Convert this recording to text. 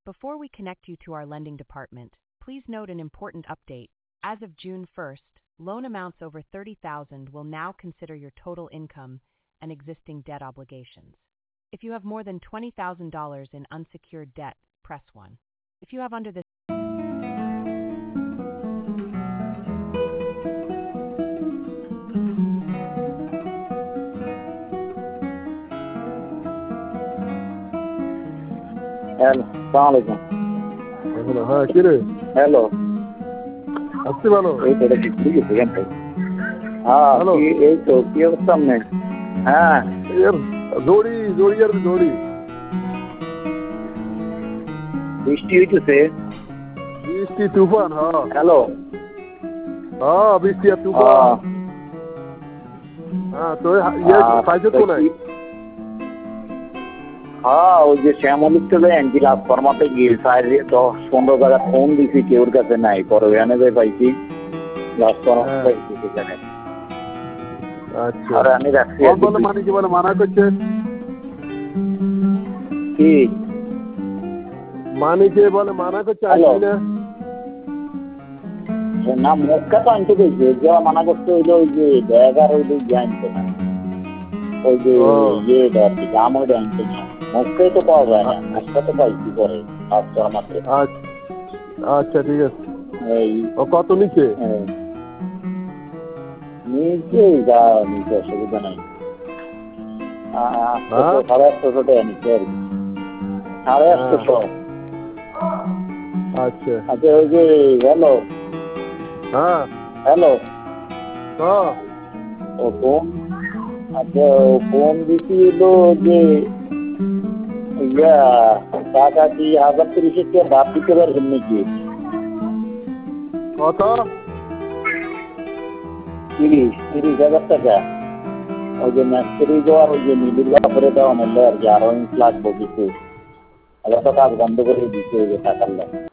Before we connect you to our lending department, please note an important update. As of June 1st, loan amounts over $30,000 will now consider your total income and existing debt obligations. If you have more than $20,000 in unsecured debt, press 1. If you have under this hello, সালাম আলাইকুম। হ্যাঁ কি রে hello, আসছি ভালো। এই তো দেখি ঠিক আছে এখান থেকে। হ্যাঁ হ্যালো। এই তো কি অবস্থা আপনার? হ্যাঁ এর জড়ি জড়ি আর জড়ি বৃষ্টি হইতেছে। বৃষ্টি তুফান। হ্যাঁ হ্যালো, হ্যাঁ বৃষ্টি আর তুফান। হ্যাঁ তো খাইছে তো নাই। হ্যাঁ ওই যে শ্যামলিক চলে এনজি ট্রান্সফরমাতে গিয়ে 10-15 জায়গা ফোন দিছি, কেউর কাছে নাই। পরে ওখানে যাই পাইছি ট্রান্সফরমাতে পাইছি সেখানে। আচ্ছা আর আমি রাখছি বলে মানে কি বলে মানা করছে কি মানিকে বলে মানা করছে আসবি না। না মক্কা তো আনতে পেয়েছে, যারা মানা করতে হইলো ওই যে জায়গার ওই যে আনতে না, ওই যে ইয়েটা আর কি দাম ওইটা আনতে না। মক্কায় তো পাওয়া যায় না, মক্কা তো পাইছি পরে ট্রান্সফরমাতে। আচ্ছা ঠিক আছে। এই ও কত নিচে? নিচে যা নিচে অসুবিধা নাই। 850 টাকা নিচে আর কি, 850। আচ্ছা আচ্ছা ওই যে হ্যালো হ্যাঁ হ্যালো হ্যাঁ ও ফোন, আচ্ছা ফোন দিছি হলো যে ইয়া টাকা কি 1030 টাকা বাদ দিতে পারবেন নাকি? কত? 30,000 টাকা। ওই যে ম্যাস্টারি দেওয়ার ওই যে নিবিড় ব্যাপারে দেওয়া মূল্য আর কি, আরো লাগবো কিছু। এবার তো কাজ বন্ধ করে দিচ্ছে ওই যে টাকার লাগে।